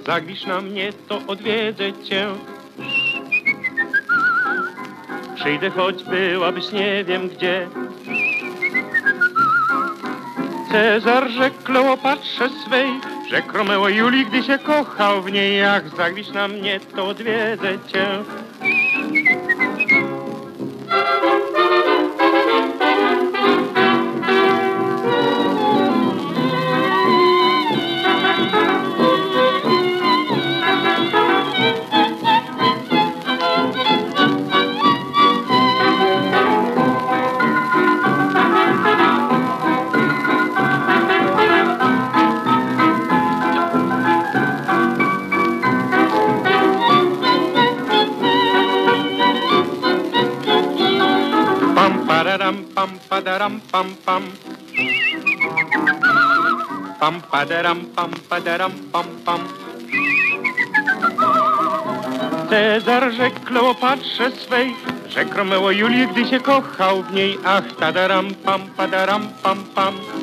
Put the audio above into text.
zagwisz na mnie, to odwiedzę cię. Przyjdę, choć byłabyś nie wiem gdzie. Cezar rzekł Kleopatrze swej, rzekł Romeo Julii, gdy się kochał w niej. Jak zagwisz na mnie, to odwiedzę cię. Pam padaram pam pam. Pam padaram pam pam. Cezar rzekł Kleopatrze swej, rzekł Romeo Julii, gdy się kochał w niej. Ach, tadaram pam padaram pam pam.